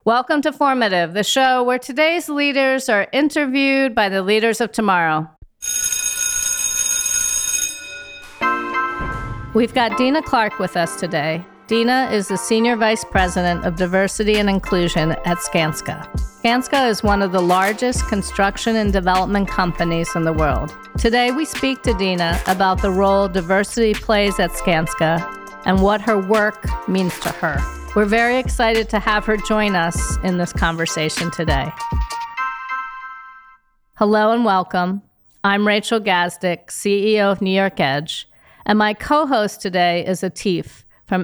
Welcome to Formative, the show where today's leaders are interviewed by the leaders of tomorrow. We've got Dina Clark with us today. Dina is the Senior Vice President of Diversity and Inclusion at Skanska. Skanska is one of the largest construction and development companies in the world. Today, we speak to Dina about the role diversity plays at Skanska and what her work means to her. We're very excited to have her join us in this conversation today. Hello and welcome. I'm Rachel Gazdick, CEO of New York Edge, and my co-host today is Atif from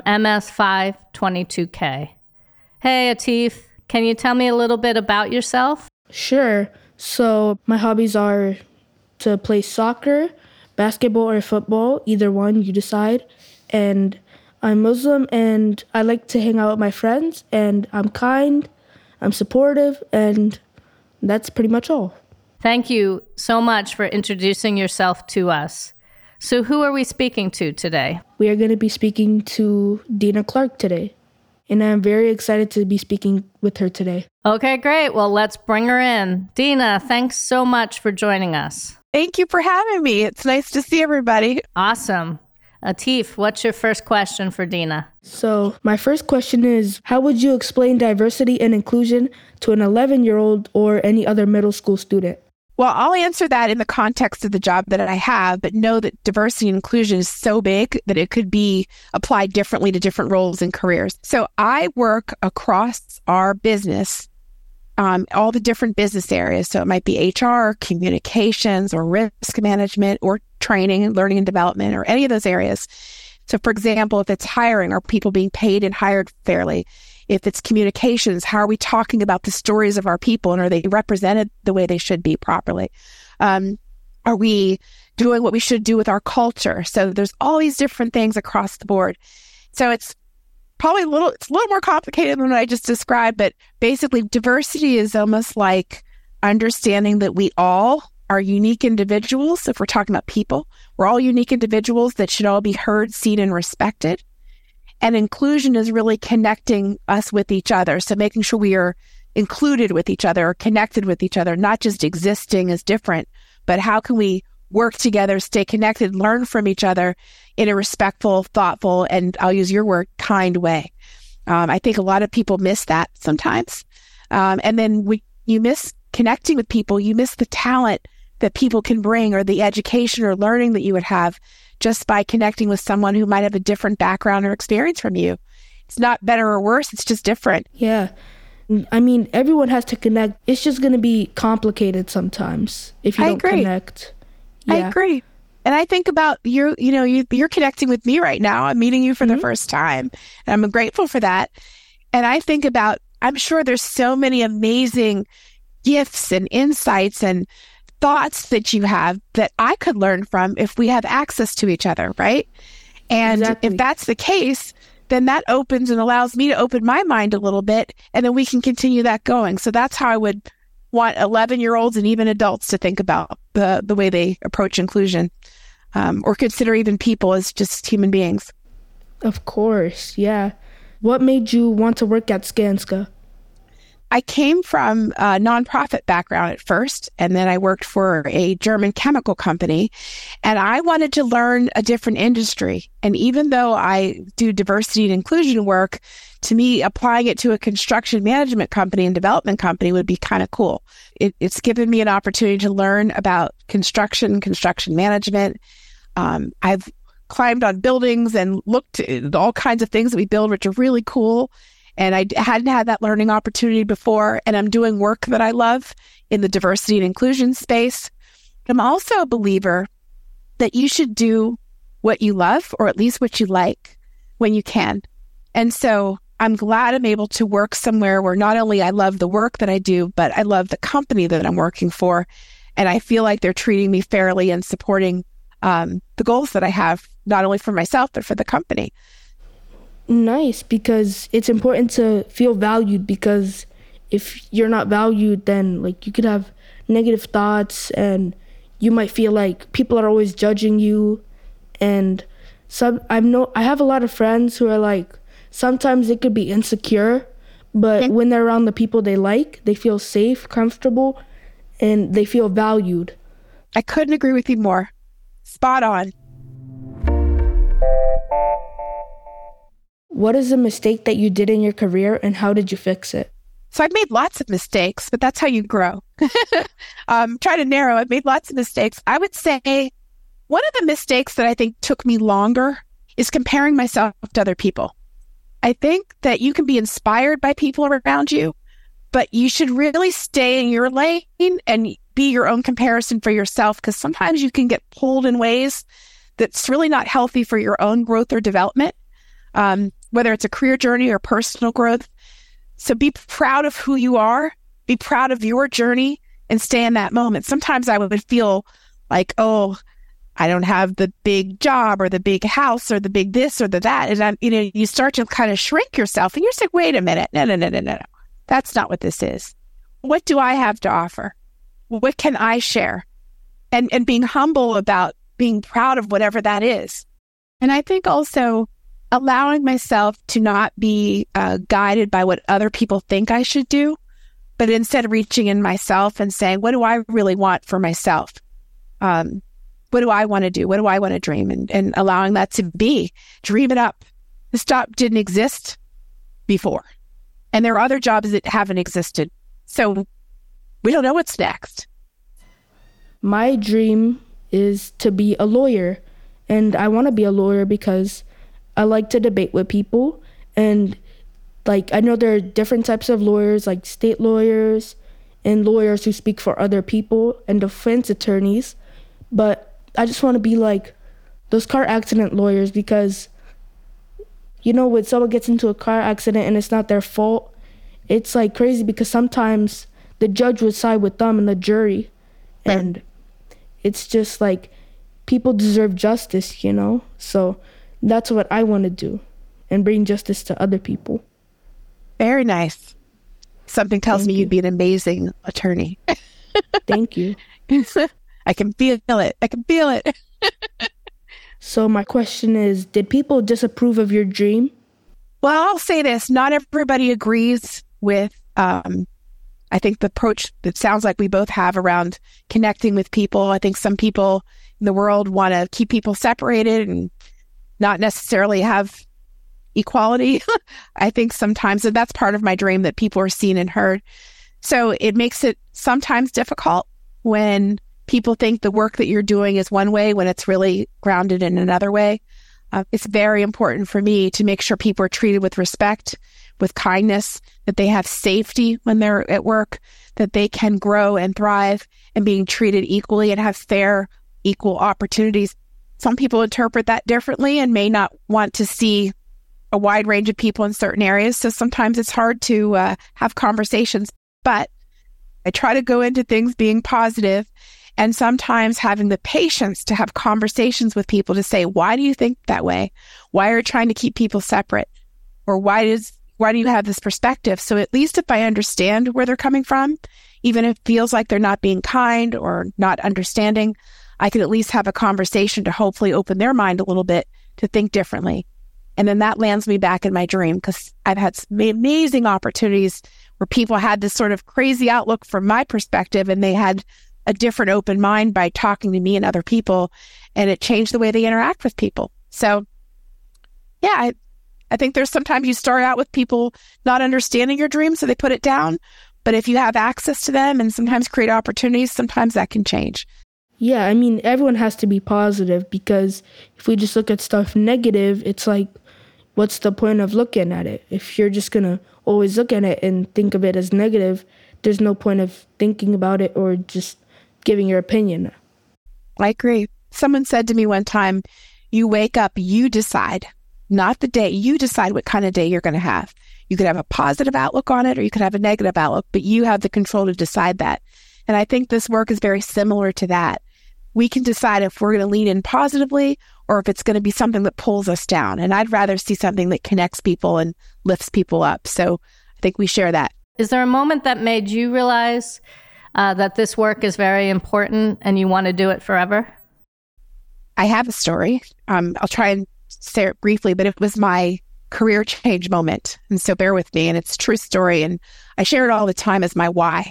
MS522K. Hey, Atif, can you tell me a little bit about yourself? Sure. So my hobbies are to play soccer, basketball, or football, either one, you decide, and I'm Muslim, and I like to hang out with my friends, and I'm kind, I'm supportive, and that's pretty much all. Thank you so much for introducing yourself to us. So who are we speaking to today? We are going to be speaking to Dina Clark today, and I'm very excited to be speaking with her today. Okay, great. Well, let's bring her in. Dina, thanks so much for joining us. Thank you for having me. It's nice to see everybody. Awesome. Atif, what's your first question for Dina? So my first question is, how would you explain diversity and inclusion to an 11-year-old or any other middle school student? Well, I'll answer that in the context of the job that I have, but know that diversity and inclusion is so big that it could be applied differently to different roles and careers. So I work across our business, all the different business areas. So it might be HR, communications, or risk management, or training and learning and development, or any of those areas. So for example, if it's hiring, are people being paid and hired fairly? If it's communications, how are we talking about the stories of our people, and are they represented the way they should be properly? Are we doing what we should do with our culture? So there's all these different things across the board. So it's probably a little more complicated than what I just described, but basically diversity is almost like understanding that we all are unique individuals. If we're talking about people, we're all unique individuals that should all be heard, seen, and respected. And inclusion is really connecting us with each other. So making sure we are included with each other, or connected with each other, not just existing as different, but how can we work together, stay connected, learn from each other in a respectful, thoughtful, and I'll use your word, kind way. I think a lot of people miss that sometimes. And then you miss connecting with people, you miss the talent that people can bring, or the education or learning that you would have just by connecting with someone who might have a different background or experience from you. It's not better or worse, it's just different. Yeah. I mean, everyone has to connect. It's just going to be complicated sometimes if you don't connect. Yeah. I agree. And I think about you're connecting with me right now. I'm meeting you for the first time, and I'm grateful for that. And I think about, I'm sure there's so many amazing gifts and insights and thoughts that you have that I could learn from if we have access to each other, right? And If that's the case, then that opens and allows me to open my mind a little bit, and then we can continue that going. So that's how I would want 11-year-olds and even adults to think about the way they approach inclusion, or consider even people as just human beings. Of course, yeah. What made you want to work at Skanska? I came from a nonprofit background at first, and then I worked for a German chemical company, and I wanted to learn a different industry. And even though I do diversity and inclusion work, to me, applying it to a construction management company and development company would be kind of cool. It's given me an opportunity to learn about construction management. I've climbed on buildings and looked at all kinds of things that we build, which are really cool. And I hadn't had that learning opportunity before. And I'm doing work that I love in the diversity and inclusion space. I'm also a believer that you should do what you love, or at least what you like, when you can. And so I'm glad I'm able to work somewhere where not only I love the work that I do, but I love the company that I'm working for. And I feel like they're treating me fairly and supporting the goals that I have, not only for myself, but for the company. Nice, because it's important to feel valued, because if you're not valued, then you could have negative thoughts, and you might feel like people are always judging you. And I have a lot of friends who are sometimes they could be insecure, But when they're around the people they like, they feel safe, comfortable, and they feel valued. I couldn't agree with you more. Spot on. What is a mistake that you did in your career and how did you fix it? So I've made lots of mistakes, but that's how you grow. Try to narrow. I've made lots of mistakes. I would say one of the mistakes that I think took me longer is comparing myself to other people. I think that you can be inspired by people around you, but you should really stay in your lane and be your own comparison for yourself, because sometimes you can get pulled in ways that's really not healthy for your own growth or development, whether it's a career journey or personal growth. So be proud of who you are, be proud of your journey, and stay in that moment. Sometimes I would feel like, oh, I don't have the big job or the big house or the big this or the that. And you start to kind of shrink yourself and you're saying, wait a minute, no. That's not what this is. What do I have to offer? What can I share? And being humble about being proud of whatever that is. And I think also allowing myself to not be guided by what other people think I should do, but instead reaching in myself and saying, what do I really want for myself? What do I want to do? What do I want to dream? And allowing that to be. Dream it up. This job didn't exist before. And there are other jobs that haven't existed. So we don't know what's next. My dream is to be a lawyer. And I want to be a lawyer because I like to debate with people. And I know there are different types of lawyers, like state lawyers and lawyers who speak for other people and defense attorneys. But I just want to be like those car accident lawyers because, when someone gets into a car accident and it's not their fault, it's crazy because sometimes the judge would side with them and the jury. And it's just people deserve justice, So that's what I want to do and bring justice to other people. Very nice. Something tells me you'd be an amazing attorney. Thank you. I can feel it. So my question is, did people disapprove of your dream? Well, I'll say this. Not everybody agrees with, I think, the approach that sounds like we both have around connecting with people. I think some people in the world want to keep people separated and not necessarily have equality. I think sometimes, and that's part of my dream, that people are seen and heard. So it makes it sometimes difficult when people think the work that you're doing is one way when it's really grounded in another way. It's very important for me to make sure people are treated with respect, with kindness, that they have safety when they're at work, that they can grow and thrive and being treated equally and have fair, equal opportunities. Some people interpret that differently and may not want to see a wide range of people in certain areas. So sometimes it's hard to have conversations, but I try to go into things being positive and sometimes having the patience to have conversations with people to say, why do you think that way? Why are you trying to keep people separate? Or why do you have this perspective? So at least if I understand where they're coming from, even if it feels like they're not being kind or not understanding, I can at least have a conversation to hopefully open their mind a little bit to think differently. And then that lands me back in my dream, because I've had some amazing opportunities where people had this sort of crazy outlook from my perspective, and they had a different open mind by talking to me and other people, and it changed the way they interact with people. So yeah, I think there's sometimes you start out with people not understanding your dream, so they put it down. But if you have access to them and sometimes create opportunities, sometimes that can change. Yeah, I mean, everyone has to be positive, because if we just look at stuff negative, it's what's the point of looking at it? If you're just going to always look at it and think of it as negative, there's no point of thinking about it or just giving your opinion. I agree. Someone said to me one time, you wake up, you decide, not the day. You decide what kind of day you're going to have. You could have a positive outlook on it, or you could have a negative outlook, but you have the control to decide that. And I think this work is very similar to that. We can decide if we're going to lean in positively or if it's going to be something that pulls us down. And I'd rather see something that connects people and lifts people up. So I think we share that. Is there a moment that made you realize that this work is very important and you want to do it forever? I have a story. I'll try and say it briefly, but it was my career change moment. And so bear with me, and it's a true story. And I share it all the time as my why.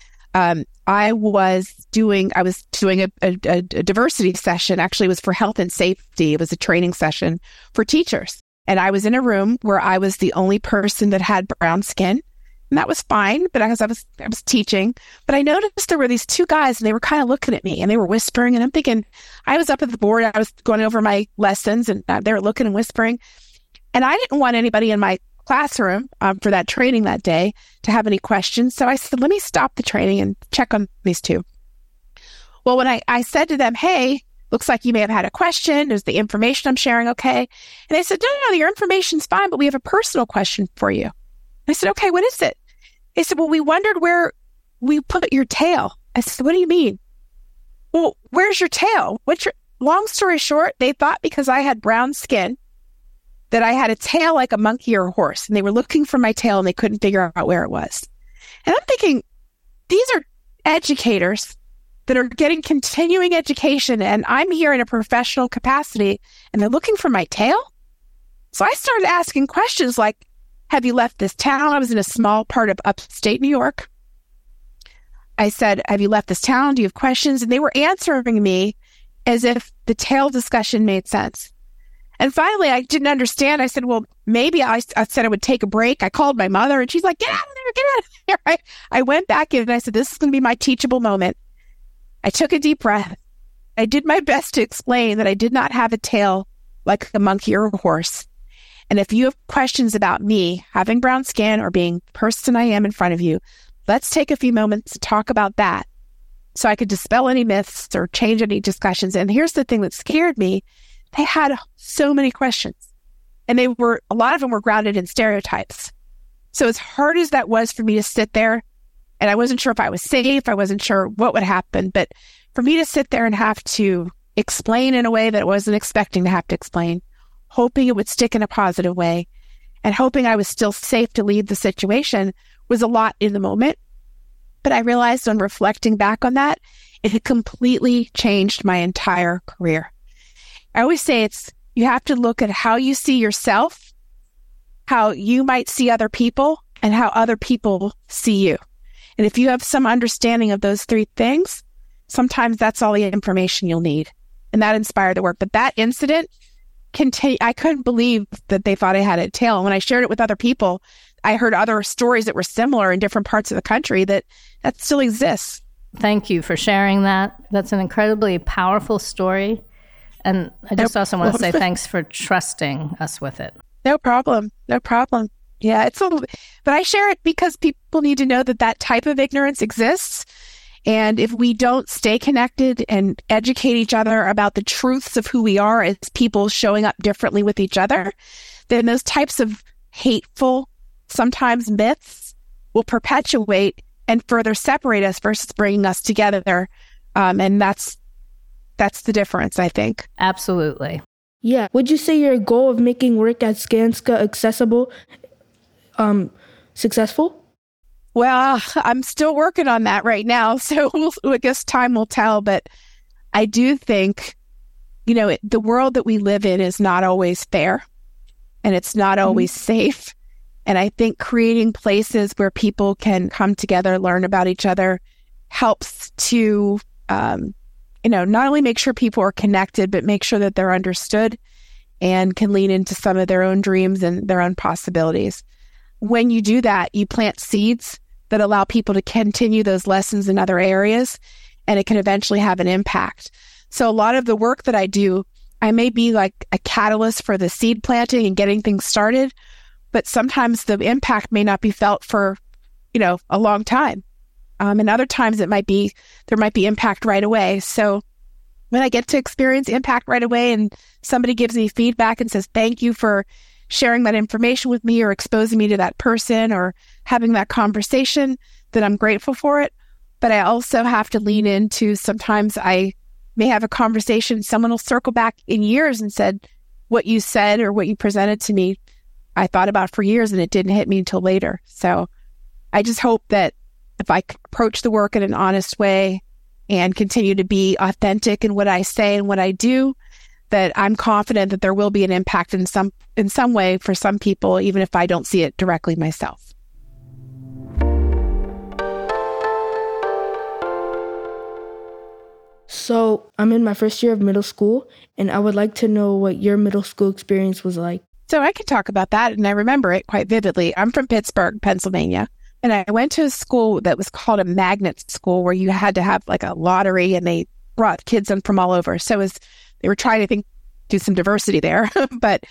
I was doing a diversity session. Actually, it was for health and safety. It was a training session for teachers. And I was in a room where I was the only person that had brown skin. And that was fine, but I was teaching. But I noticed there were these two guys, and they were kind of looking at me, and they were whispering. And I'm thinking, I was up at the board, I was going over my lessons, and they were looking and whispering. And I didn't want anybody in my classroom for that training that day to have any questions. So I said, let me stop the training and check on these two. Well, when I said to them, hey, looks like you may have had a question. Is the information I'm sharing okay? And they said, no, your information's fine, but we have a personal question for you. I said, okay, what is it? They said, well, we wondered where we put your tail. I said, what do you mean? Well, where's your tail? Long story short, they thought because I had brown skin that I had a tail like a monkey or a horse, and they were looking for my tail and they couldn't figure out where it was. And I'm thinking, these are educators that are getting continuing education, and I'm here in a professional capacity, and they're looking for my tail? So I started asking questions like, have you left this town? I was in a small part of upstate New York. I said, have you left this town? Do you have questions? And they were answering me as if the tail discussion made sense. And finally, I didn't understand. I said, well, maybe I said I would take a break. I called my mother, and she's like, get out of there. I went back in, and I said, this is going to be my teachable moment. I took a deep breath. I did my best to explain that I did not have a tail like a monkey or a horse. And if you have questions about me having brown skin or being the person I am in front of you, let's take a few moments to talk about that so I could dispel any myths or change any discussions. And here's the thing that scared me. They had so many questions, and a lot of them were grounded in stereotypes. So as hard as that was for me to sit there, and I wasn't sure if I was safe, I wasn't sure what would happen, but for me to sit there and have to explain in a way that I wasn't expecting to have to explain, hoping it would stick in a positive way, and hoping I was still safe to leave the situation was a lot in the moment. But I realized on reflecting back on that, it had completely changed my entire career. I always say you have to look at how you see yourself, how you might see other people, and how other people see you. And if you have some understanding of those three things, sometimes that's all the information you'll need. And that inspired the work. But that incident, I couldn't believe that they thought I had a tail. And when I shared it with other people, I heard other stories that were similar in different parts of the country that still exists. Thank you for sharing that. That's an incredibly powerful story. And I just also want to say thanks for trusting us with it. No problem. Yeah, but I share it because people need to know that type of ignorance exists. And if we don't stay connected and educate each other about the truths of who we are as people showing up differently with each other, then those types of hateful, sometimes myths, will perpetuate and further separate us versus bringing us together. And that's the difference, I think. Absolutely. Yeah. Would you say your goal of making work at Skanska accessible, successful? Well, I'm still working on that right now, so I guess time will tell. But I do think, the world that we live in is not always fair, and it's not always safe. And I think creating places where people can come together, learn about each other, helps to, not only make sure people are connected, but make sure that they're understood and can lean into some of their own dreams and their own possibilities. When you do that, you plant seeds that allow people to continue those lessons in other areas, and it can eventually have an impact. So a lot of the work that I do, I may be like a catalyst for the seed planting and getting things started, but sometimes the impact may not be felt for, a long time. And other times there might be impact right away. So when I get to experience impact right away and somebody gives me feedback and says, thank you for sharing that information with me or exposing me to that person or having that conversation, then I'm grateful for it. But I also have to lean into, sometimes I may have a conversation, someone will circle back in years and said, what you said or what you presented to me, I thought about for years and it didn't hit me until later. So I just hope that if I approach the work in an honest way and continue to be authentic in what I say and what I do, that I'm confident that there will be an impact in some way for some people, even if I don't see it directly myself. So I'm in my first year of middle school, and I would like to know what your middle school experience was like. So I can talk about that, and I remember it quite vividly. I'm from Pittsburgh, Pennsylvania, and I went to a school that was called a magnet school, where you had to have like a lottery, and they brought kids in from all over. So they were trying to do some diversity there, but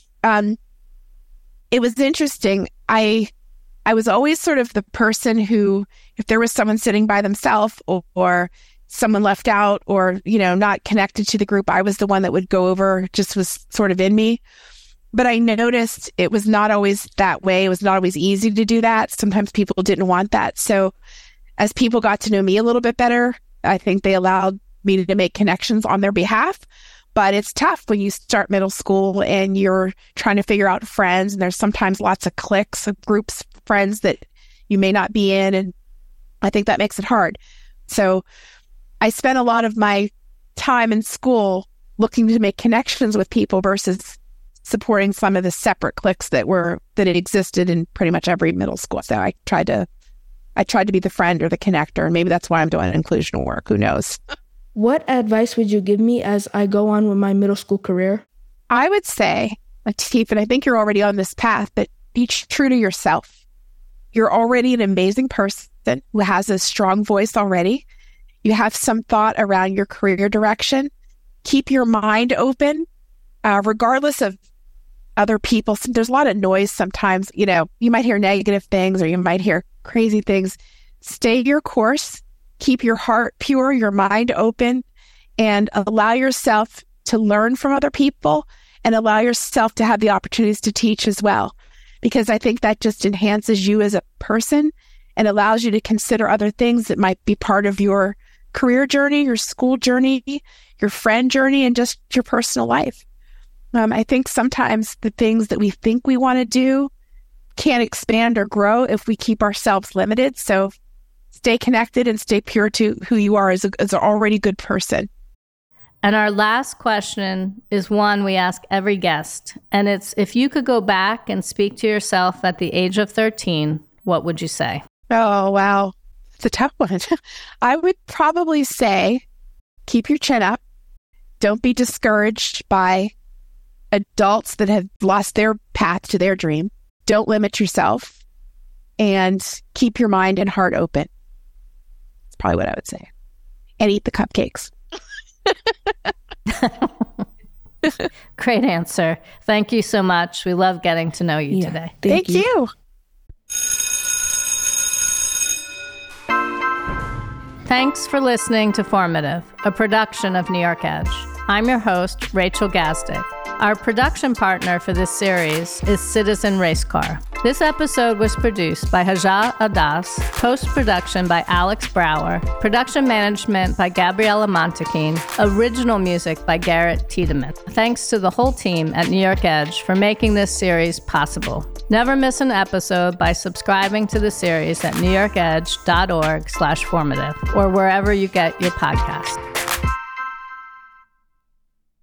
it was interesting. I was always sort of the person who, if there was someone sitting by themselves or someone left out or, not connected to the group, I was the one that would go over, just was sort of in me. But I noticed it was not always that way. It was not always easy to do that. Sometimes people didn't want that. So as people got to know me a little bit better, I think they allowed me to make connections on their behalf. But it's tough when you start middle school and you're trying to figure out friends. And there's sometimes lots of cliques of groups, friends that you may not be in. And I think that makes it hard. So I spent a lot of my time in school looking to make connections with people versus supporting some of the separate cliques that existed in pretty much every middle school. So I tried to be the friend or the connector, and maybe that's why I'm doing inclusion work. Who knows? What advice would you give me as I go on with my middle school career? I would say, Latif, and I think you're already on this path, but be true to yourself. You're already an amazing person who has a strong voice already. You have some thought around your career direction. Keep your mind open, regardless of other people. There's a lot of noise sometimes. You might hear negative things or you might hear crazy things. Stay your course. Keep your heart pure, your mind open, and allow yourself to learn from other people and allow yourself to have the opportunities to teach as well. Because I think that just enhances you as a person and allows you to consider other things that might be part of your career journey, your school journey, your friend journey, and just your personal life. I think sometimes the things that we think we want to do can't expand or grow if we keep ourselves limited. So stay connected and stay pure to who you are as an already good person. And our last question is one we ask every guest. And it's, if you could go back and speak to yourself at the age of 13, what would you say? Oh, wow. It's a tough one. I would probably say, keep your chin up. Don't be discouraged by adults that have lost their path to their dream. Don't limit yourself and keep your mind and heart open. That's probably what I would say. And eat the cupcakes. Great answer. Thank you so much. We love getting to know you today. Thank you. Thanks for listening to Formative, a production of New York Edge. I'm your host, Rachel Gazdick. Our production partner for this series is Citizen Racecar. This episode was produced by Haja Adas, post-production by Alex Brower, production management by Gabriella Montequin, original music by Garrett Tiedemann. Thanks to the whole team at New York Edge for making this series possible. Never miss an episode by subscribing to the series at newyorkedge.org/formative or wherever you get your podcasts.